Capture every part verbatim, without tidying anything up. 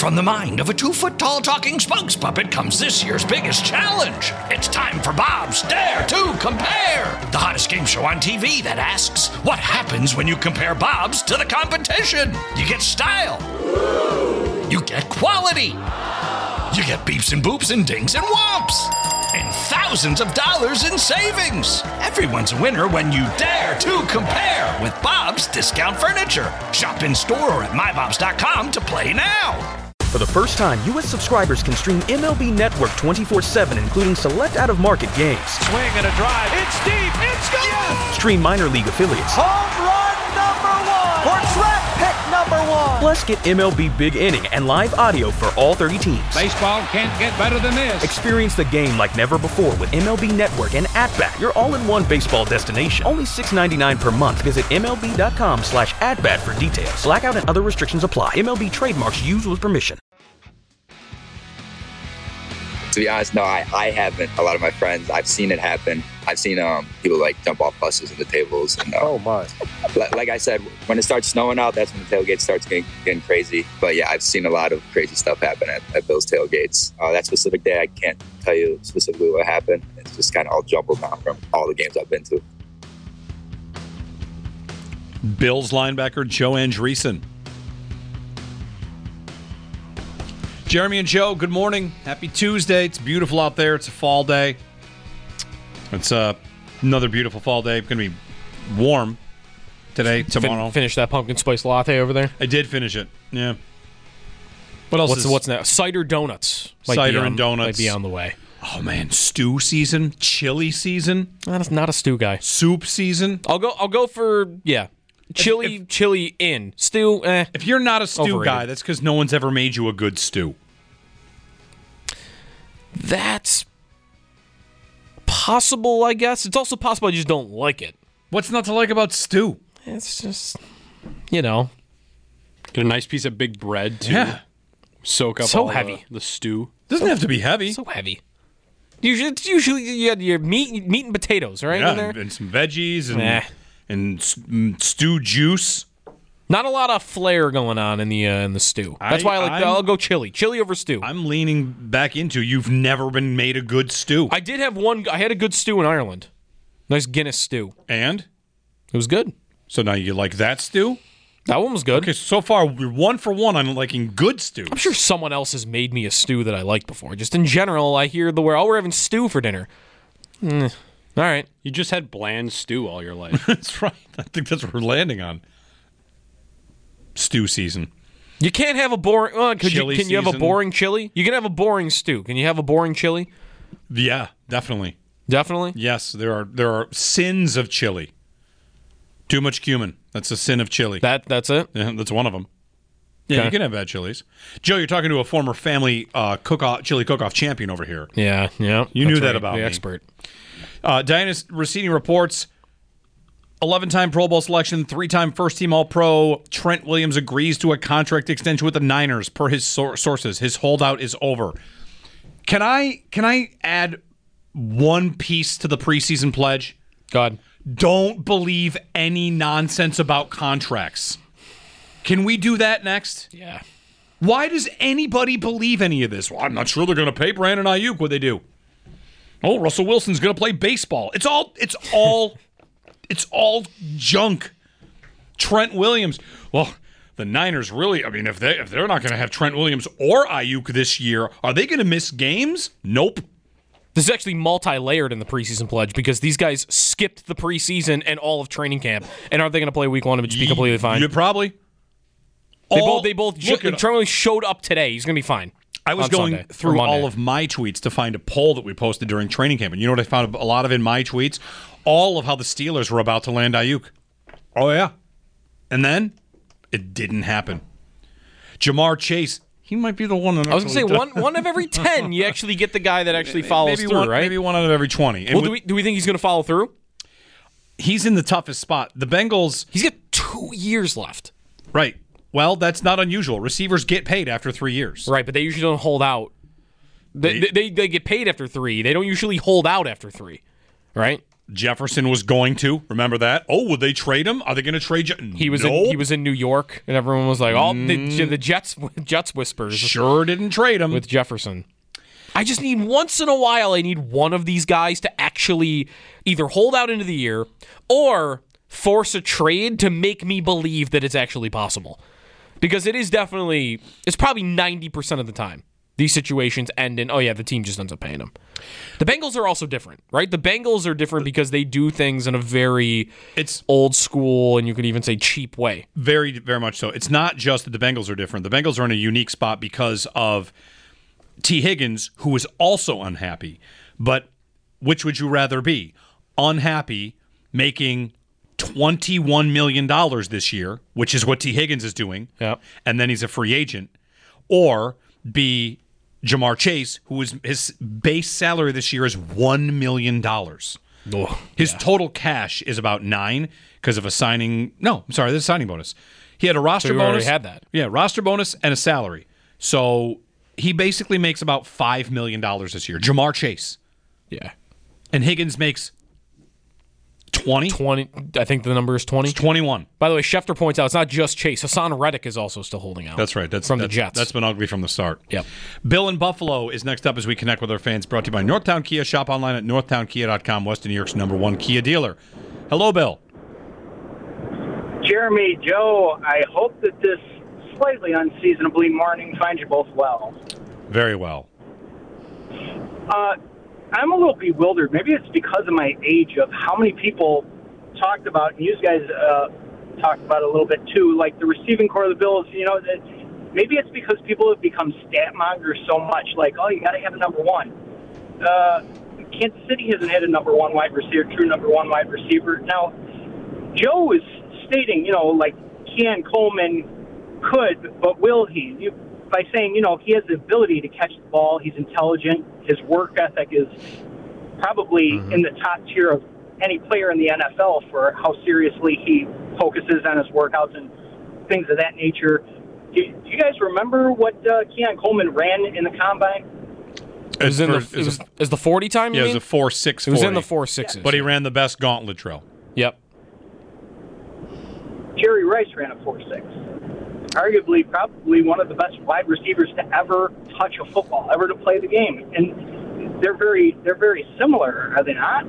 From the mind of a two-foot-tall talking spokes puppet comes this year's biggest challenge. It's time for Bob's Dare to Compare, the hottest game show on T V that asks, what happens when you compare Bobs to the competition? You get style. You get quality. You get beeps and boops and dings and whomps. And thousands of dollars in savings. Everyone's a winner when you dare to compare with Bob's Discount Furniture. Shop in store or at my bobs dot com to play now. For the first time, U S subscribers can stream M L B Network twenty-four seven, including select out-of-market games. Swing and a drive. It's deep. It's gone. Yes! Stream minor league affiliates. Home run number one. Or draft pick number one. Plus, get M L B Big Inning and live audio for all thirty teams. Baseball can't get better than this. Experience the game like never before with M L B Network and At-Bat, your all-in-one baseball destination. Only six dollars and ninety-nine cents per month. Visit M L B dot com slash at-bat for details. Blackout and other restrictions apply. M L B trademarks used with permission. To be honest, no, I, I haven't. A lot of my friends, I've seen it happen. I've seen um, people like jump off buses into tables. And, uh, oh my! Like, like I said, when it starts snowing out, that's when the tailgate starts getting, getting crazy. But yeah, I've seen a lot of crazy stuff happen at, at Bill's tailgates. Uh, that specific day, I can't tell you specifically what happened. It's just kind of all jumbled down from all the games I've been to. Bills linebacker Joe Andreessen. Jeremy and Joe, good morning. Happy Tuesday. It's beautiful out there. It's a fall day. It's uh, another beautiful fall day. It's going to be warm today, tomorrow. Fin- finish that pumpkin spice latte over there? I did finish it, yeah. What else What's, is... what's next? Cider donuts. Might Cider on, and donuts. Might be on the way. Oh, man. Stew season. Chili season. Not a, not a stew guy. Soup season. I'll go I'll go for, yeah, chili, if, if, chili in. Stew, eh. If you're not a stew Overrated. guy, that's because no one's ever made you a good stew. That's possible, I guess. It's also possible I just don't like it. What's not to like about stew? It's just, you know. Get a nice piece of big bread to yeah. soak up so all heavy. The, the stew. Doesn't so, have to be heavy. So heavy. Usually, it's usually you had your meat, meat and potatoes, right? Yeah, in there? and some veggies and nah. and mm, stew juice. Not a lot of flair going on in the uh, in the stew. That's I, why I like. I'm, I'll go chili. Chili over stew. I'm leaning back into you've never been made a good stew. I did have one. I had a good stew in Ireland. Nice Guinness stew. And it was good. So now you like that stew? That one was good. Okay, so far we're one for one on liking good stews. I'm sure someone else has made me a stew that I liked before. Just in general, I hear the word, "Oh, we're having stew for dinner." Mm, all right. You just had bland stew all your life. That's right. I think that's what we're landing on. Stew season. You can't have a boring. Uh, could you, can you have a boring chili? You can have a boring stew. Can you have a boring chili? Yeah, definitely. Definitely. Yes, there are there are sins of chili. Too much cumin. That's a sin of chili. That that's it. Yeah, that's one of them. Yeah, okay. You can have bad chilies. Joe, you're talking to a former family uh, cook-off, chili cook-off champion over here. Yeah, yeah. You knew that right, about the me. Expert. Uh, Diana Rossini reports. eleven-time Pro Bowl selection, three-time first-team All-Pro. Trent Williams agrees to a contract extension with the Niners. Per his sor- sources, his holdout is over. Can I can I add one piece to the preseason pledge? God, don't believe any nonsense about contracts. Can we do that next? Yeah. Why does anybody believe any of this? Well, I'm not sure they're going to pay Brandon Ayuk what they do. Oh, Russell Wilson's going to play baseball. It's all. It's all. It's all junk. Trent Williams. Well, the Niners really, I mean, if, they, if they're not going to have Trent Williams or Ayuk this year, are they going to miss games? Nope. This is actually multi-layered in the preseason pledge because these guys skipped the preseason and all of training camp. And aren't they going to play week one and just be completely fine? Yeah, probably. They all, both, they both ju- Trent Williams showed up today. He's going to be fine. I was going Sunday, through all of my tweets to find a poll that we posted during training camp. And you know what I found a lot of in my tweets? All of how the Steelers were about to land Ayuk. Oh, yeah. And then it didn't happen. Jamar Chase, he might be the one that I was going to say, one one of every ten, you actually get the guy that actually follows maybe through, one, right? Maybe one out of every twenty. Well, do we, do we think he's going to follow through? He's in the toughest spot. The Bengals... He's got two years left. Right. Well, that's not unusual. Receivers get paid after three years. Right, but they usually don't hold out. They, they, they, they get paid after three. They don't usually hold out after three, right? Jefferson was going to. Remember that? Oh, would they trade him? Are they going to trade? Je- He was nope. in, he was in New York, and everyone was like, "Oh, the, the Jets, Jets whispers." Sure didn't trade him with Jefferson. I just need once in a while. I need one of these guys to actually either hold out into the year or force a trade to make me believe that it's actually possible. Because it is definitely, it's probably ninety percent of the time these situations end in, oh yeah, the team just ends up paying them. The Bengals are also different, right? The Bengals are different because they do things in a very it's old school, and you could even say cheap way. Very, very much so. It's not just that the Bengals are different. The Bengals are in a unique spot because of T. Higgins, who is also unhappy. But which would you rather be? Unhappy, making twenty-one million dollars this year, which is what T. Higgins is doing, yep. and then he's a free agent, or be Jamar Chase, who is his base salary this year is one million dollars. Oh, his yeah. total cash is about nine because of a signing. No, I'm sorry, this is a signing bonus. He had a roster so you bonus. already had that. Yeah, roster bonus and a salary. So he basically makes about five million dollars this year. Jamar Chase. Yeah. And Higgins makes twenty? twenty. I think the number is twenty. It's twenty-one. By the way, Schefter points out it's not just Chase. Hassan Reddick is also still holding out. That's right. That's from that's, the Jets. That's been ugly from the start. Yep. Bill in Buffalo is next up as we connect with our fans. Brought to you by Northtown Kia. Shop online at northtown kia dot com, Western New York's number one Kia dealer. Hello, Bill. Jeremy, Joe, I hope that this slightly unseasonably morning finds you both well. Very well. Uh, I'm a little bewildered. Maybe it's because of my age of how many people talked about, and you guys uh, talked about it a little bit too, like the receiving core of the Bills. You know, that maybe it's because people have become stat mongers so much, like, oh, you got to have a number one. Uh, Kansas City hasn't had a number one wide receiver, true number one wide receiver. Now, Joe is stating, you know, like Keon Coleman could, but will he? You, by saying, you know, he has the ability to catch the ball, he's intelligent, his work ethic is probably mm-hmm. in the top tier of any player in the N F L for how seriously he focuses on his workouts and things of that nature. Do, do you guys remember what uh, Keon Coleman ran in the combine? It was in the it was, is the forty time. Yeah, you it mean? was a four six. It was in the four sixes, but he ran the best gauntlet trail. Yep. Jerry Rice ran a four six. Arguably, probably one of the best wide receivers to ever touch a football, ever to play the game, and they're very they're very similar, are they not?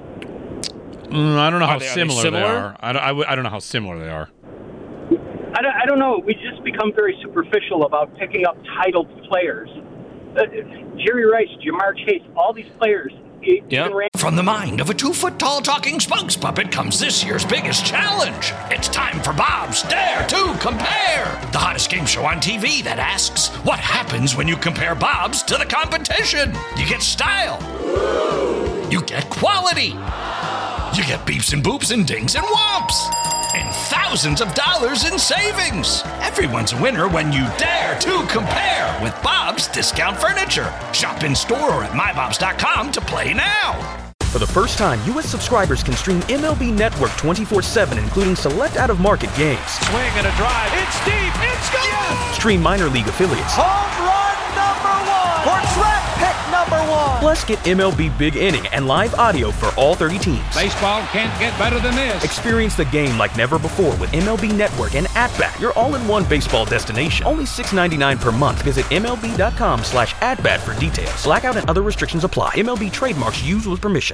Mm, I don't know are how they, similar, are they, similar they are. I don't, I, w- I don't know how similar they are. I don't, I don't know. We just become very superficial about picking up titled players. Uh, Jerry Rice, Jamar Chase, all these players. Yep. Ran- From the mind of a two-foot-tall talking spokes puppet comes this year's biggest challenge. It's time for Bob's Dare to Compare, the hottest game show on T V that asks, what happens when you compare Bob's to the competition? You get style. You get quality. You get beeps and boops and dings and whomps. And thousands of dollars in savings. Everyone's a winner when you dare to compare with Bob's Discount Furniture. Shop in store or at my bobs dot com to play now. For the first time, U S subscribers can stream M L B Network twenty-four seven, including select out-of-market games. Swing and a drive. It's deep. It's gone. Yes. Stream minor league affiliates. Home run number one. For track pick number one. Plus, get M L B Big Inning and live audio for all thirty teams. Baseball can't get better than this. Experience the game like never before with M L B Network and At-Bat, your all-in-one baseball destination. Only six dollars and ninety-nine cents per month. Visit M L B dot com slash at-bat for details. Blackout and other restrictions apply. M L B trademarks used with permission.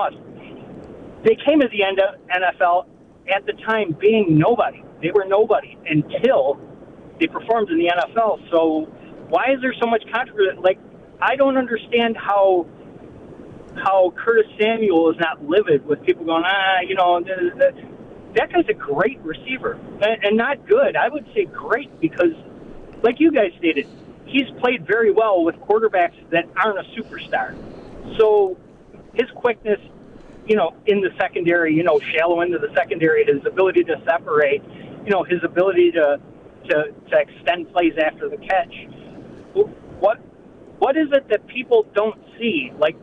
They came to the N F L at the time being nobody. They were nobody until they performed in the N F L. So why is there so much controversy? Like, I don't understand how how Curtis Samuel is not livid with people going, ah, you know, the, the, that guy's a great receiver and, and not good. I would say great because, like you guys stated, he's played very well with quarterbacks that aren't a superstar. So his quickness, you know, in the secondary, you know, shallow into the secondary, his ability to separate, you know, his ability to to, to extend plays after the catch. What what is it that people don't see? Like,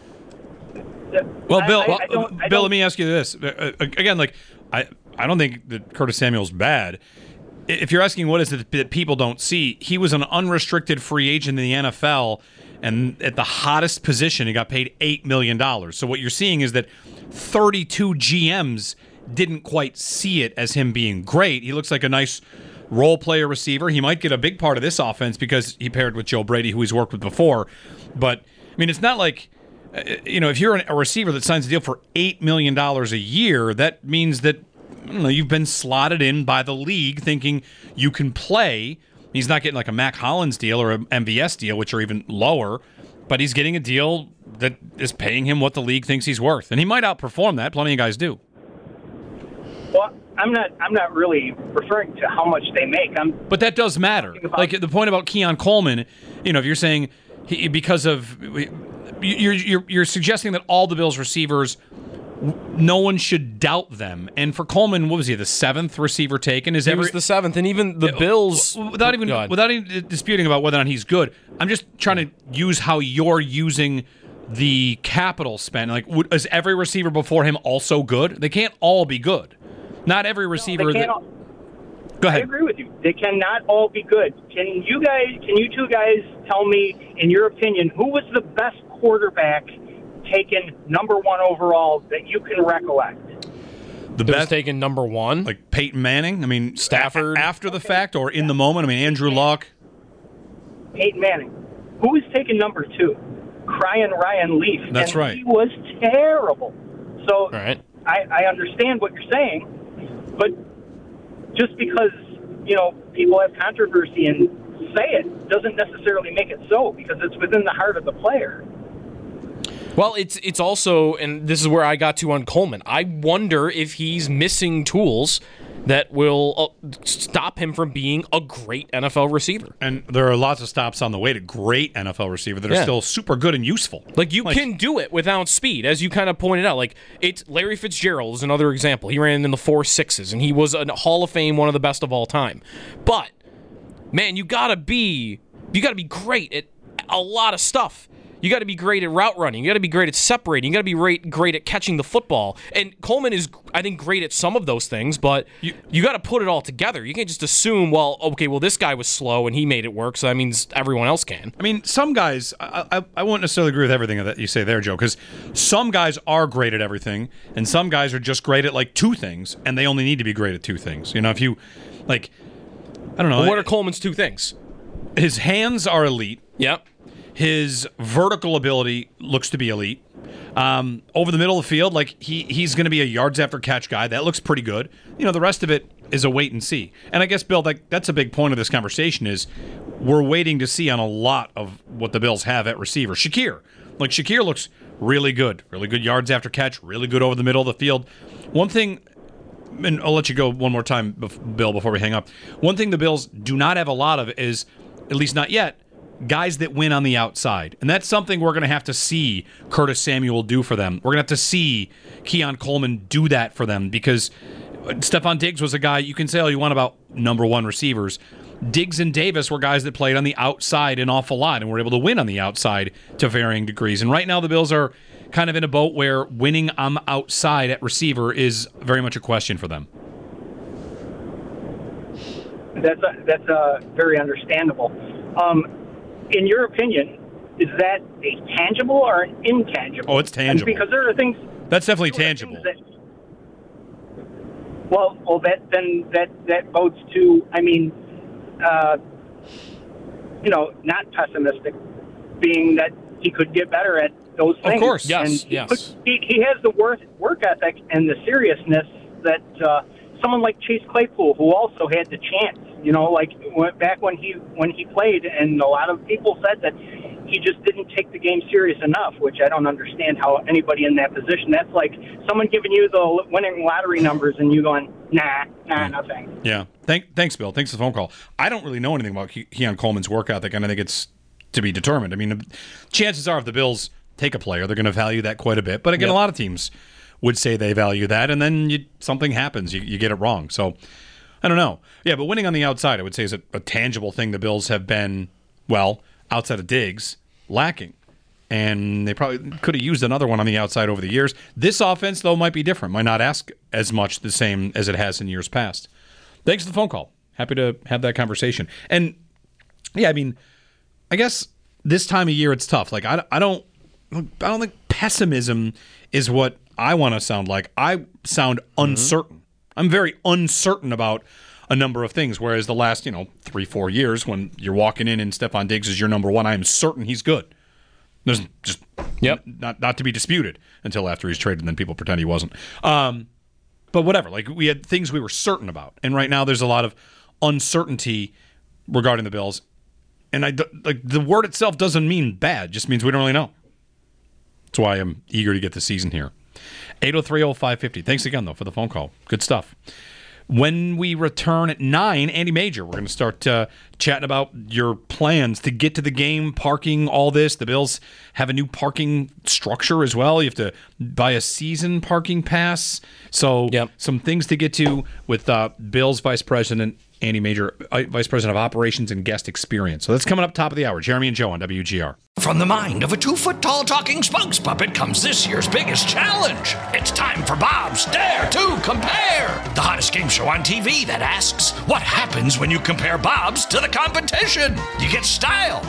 well, Bill, I, I, I don't, Bill, I don't, let me ask you this uh, again. Like, I I don't think that Curtis Samuel's bad. if you're asking what is it that people don't see, he was an unrestricted free agent in the N F L, and at the hottest position, he got paid eight million dollars. So what you're seeing is that thirty-two G Ms didn't quite see it as him being great. He looks like a nice role player receiver. He might get a big part of this offense because he paired with Joe Brady, who he's worked with before. But, I mean, it's not like, uh, you know, if you're a receiver that signs a deal for eight million dollars a year, that means that, I don't know, you've been slotted in by the league thinking you can play. He's not getting like a Mac Hollins deal or an M V S deal, which are even lower, but he's getting a deal that is paying him what the league thinks he's worth. And he might outperform that. Plenty of guys do. Well, I'm not. I'm not really referring to how much they make. I'm. But that does matter. Like the point about Keon Coleman, you know, if you're saying he, because of you're you're you're suggesting that all the Bills receivers, no one should doubt them. And for Coleman, what was he, the seventh receiver taken? Is he every, was the seventh, and even the Bills, without even without even disputing about whether or not he's good. I'm just trying to use how you're using the capital spend. Like, would, is every receiver before him also good? They can't all be good. Not every receiver. No, they that, can't all, go ahead. I agree with you. They cannot all be good. Can you guys? Can you two guys tell me, in your opinion, who was the best quarterback taken number one overall that you can recollect? The that best was taken number one, like Peyton Manning. I mean, Stafford a- after the fact or in the moment. I mean, Andrew Luck. Peyton Manning. Who was taken number two? Crying Ryan Leaf. That's and right. He was terrible. So right. I, I understand what you're saying, but just because, you know, people have controversy and say it doesn't necessarily make it so, because it's within the heart of the player. Well, it's it's also, and this is where I got to on Coleman, I wonder if he's missing tools that will uh, stop him from being a great N F L receiver. And there are lots of stops on the way to great N F L receiver that are Yeah. still super good and useful. Like, you like, can do it without speed, as you kind of pointed out. Like, it's Larry Fitzgerald is another example. He ran in the four sixes, and he was a Hall of Fame, one of the best of all time. But, man, you gotta be you gotta be great at a lot of stuff. You got to be great at route running. You got to be great at separating. You got to be great, great at catching the football. And Coleman is, I think, great at some of those things, but you, you got to put it all together. You can't just assume, well, okay, well, this guy was slow and he made it work, so that means everyone else can. I mean, some guys, I, I, I won't necessarily agree with everything that you say there, Joe, because some guys are great at everything, and some guys are just great at, like, two things, and they only need to be great at two things. You know, if you, like, I don't know. Well, what are Coleman's two things? His hands are elite. Yep. His vertical ability looks to be elite. Um, over the middle of the field, like he he's going to be a yards after catch guy. That looks pretty good. You know, the rest of it is a wait and see. And I guess, Bill, like that's a big point of this conversation is we're waiting to see on a lot of what the Bills have at receiver. Shakir, like Shakir looks really good, really good yards after catch, really good over the middle of the field. One thing, and I'll let you go one more time, Bill, before we hang up. One thing the Bills do not have a lot of is, at least not yet, guys that win on the outside. And that's something we're going to have to see Curtis Samuel do for them. We're going to have to see Keon Coleman do that for them because Stephon Diggs was a guy, you can say all you want about number one receivers. Diggs and Davis were guys that played on the outside an awful lot and were able to win on the outside to varying degrees. And right now the Bills are kind of in a boat where winning on the outside at receiver is very much a question for them. That's a, that's a very understandable. Um, In your opinion, is that a tangible or an intangible? Oh, it's tangible. And because there are things. That's definitely tangible. That, well, well, that then that that bodes to. I mean, uh, you know, not pessimistic, being that he could get better at those things. Of course, yes, and he yes. could- He, he has the work work ethic and the seriousness that uh, someone like Chase Claypool, who also had the chance. You know, like when, back when he when he played, and a lot of people said that he just didn't take the game serious enough, which I don't understand how anybody in that position. That's like someone giving you the winning lottery numbers and you going, nah, nah, nothing. Yeah. Thank, thanks, Bill. Thanks for the phone call. I don't really know anything about Ke- Keon Coleman's work ethic, and I think it's to be determined. I mean, chances are if the Bills take a player, they're going to value that quite a bit. But again, Yep. a lot of teams would say they value that, and then you, something happens. You, you get it wrong. So I don't know. Yeah, but winning on the outside, I would say, is a, a tangible thing the Bills have been, well, outside of Diggs, lacking. And they probably could have used another one on the outside over the years. This offense, though, might be different. Might not ask as much the same as it has in years past. Thanks for the phone call. Happy to have that conversation. And, yeah, I mean, I guess this time of year it's tough. Like, I, I don't I don't think pessimism is what I want to sound like. I sound uncertain. Mm-hmm. I'm very uncertain about a number of things, whereas the last, you know, three, four years when you're walking in and Stephon Diggs is your number one, I am certain he's good. There's just yep. n- not not to be disputed until after he's traded, and then people pretend he wasn't. Um, but whatever. Like, we had things we were certain about, and right now there's a lot of uncertainty regarding the Bills. And I like the word itself doesn't mean bad; it just means we don't really know. That's why I'm eager to get the season here. eight oh three oh five fifty. Thanks again though for the phone call. Good stuff. When we return at nine, Andy Major, we're going to start uh, chatting about your plans to get to the game, parking, all this. The Bills have a new parking structure as well. You have to buy a season parking pass. So yep. some things to get to with uh, Bills Vice President Andy Major, uh, Vice President of Operations and Guest Experience. So that's coming up top of the hour. Jeremy and Joe on W G R. From the mind of a two-foot-tall talking spokes puppet comes this year's biggest challenge. It's time for Bob's Dare to Compare, the hottest game show on T V that asks, what happens when you compare Bob's to the competition? You get style.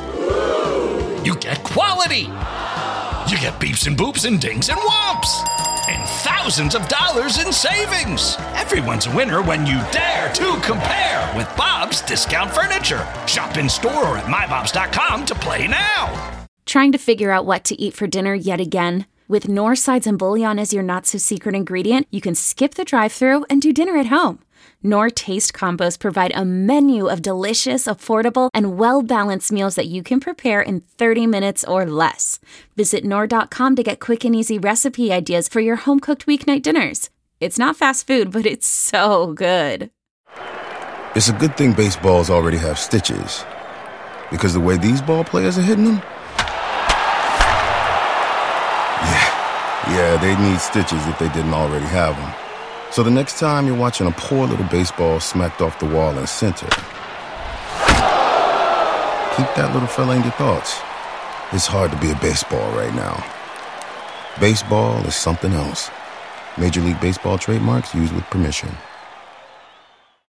You get quality. You get beeps and boops and dings and whomps. And thousands of dollars in savings. Everyone's a winner when you dare to compare with Bob's Discount Furniture. Shop in store or at my bobs dot com to play now. Trying to figure out what to eat for dinner yet again? With Knorr Sides and Bouillon as your not-so-secret ingredient, you can skip the drive-thru and do dinner at home. Knorr Taste Combos provide a menu of delicious, affordable, and well-balanced meals that you can prepare in thirty minutes or less. Visit Knorr dot com to get quick and easy recipe ideas for your home-cooked weeknight dinners. It's not fast food, but it's so good. It's a good thing baseballs already have stitches, because the way these ball players are hitting them, yeah, yeah, they need stitches if they didn't already have them. So the next time you're watching a poor little baseball smacked off the wall in center, keep that little fella in your thoughts. It's hard to be a baseball right now. Baseball is something else. Major League Baseball trademarks used with permission.